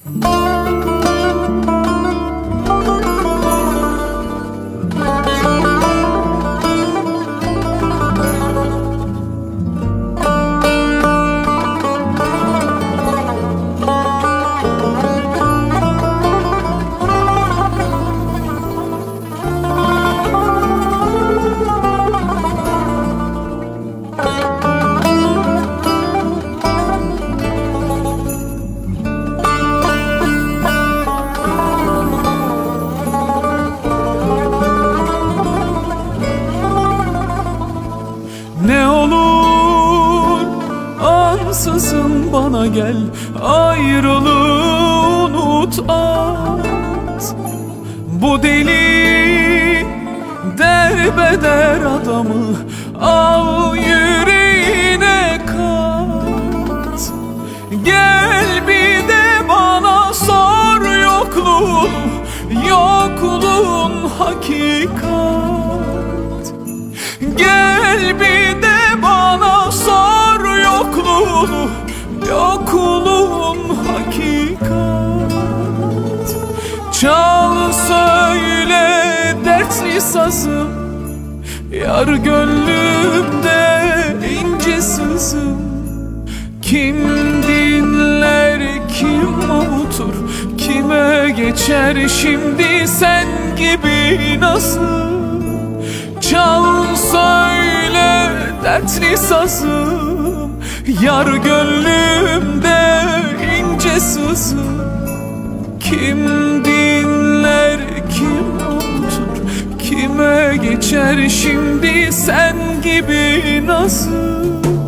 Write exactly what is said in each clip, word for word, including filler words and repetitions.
Ne olur ansızın bana gel, ayrılığı unut at. Bu deli derbeder adamı al yüreğine kat. Gel bir de bana sor yokluğunu, yokluğun hakikat. Gel bir de bana sor yokluğunu, yokluğun hakikat. Çal söyle dertli sazım, yar gönlümde ince sızım. Kim dinler, kim avutur, kime geçer şimdi sen gibi nasıl? Çal söyle dertli sazım, yar gönlümde ince sızım. Kim dinler, kim avutur, kime geçer şimdi sen gibi nasıl?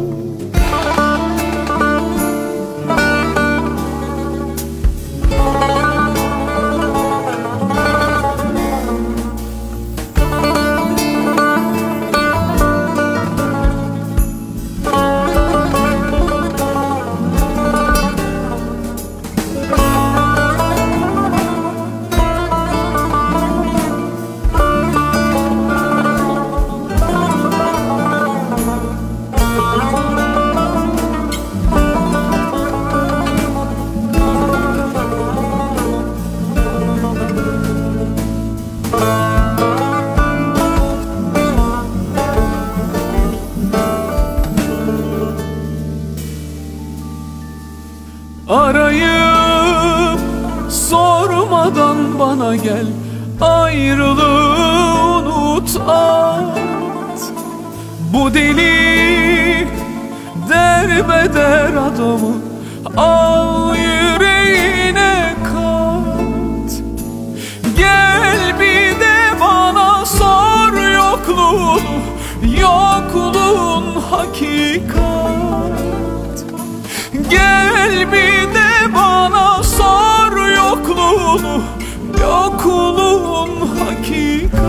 Arayıp sormadan bana gel, ayrılığı unut at. Bu deli derbeder adamı al yüreğine kat. Gel bir de bana sor yokluğunu, yokluğun hakikat. Gel bir de bana sor yokluğunu, yokluğun hakikat.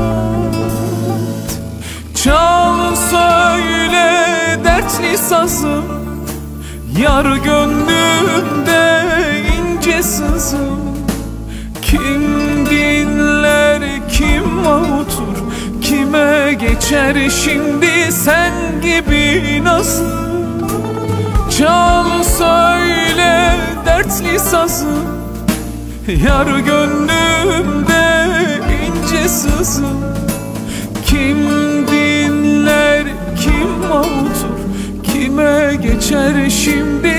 Çal söyle dertli sazım, yar gönlümde ince sızım. Kim dinler, kim avutur, kime geçer şimdi sen gibi nasıl? Çal söyle dertli sazım, yar gönlümde ince sızım. Kim dinler, kim avutur, kime geçer şimdi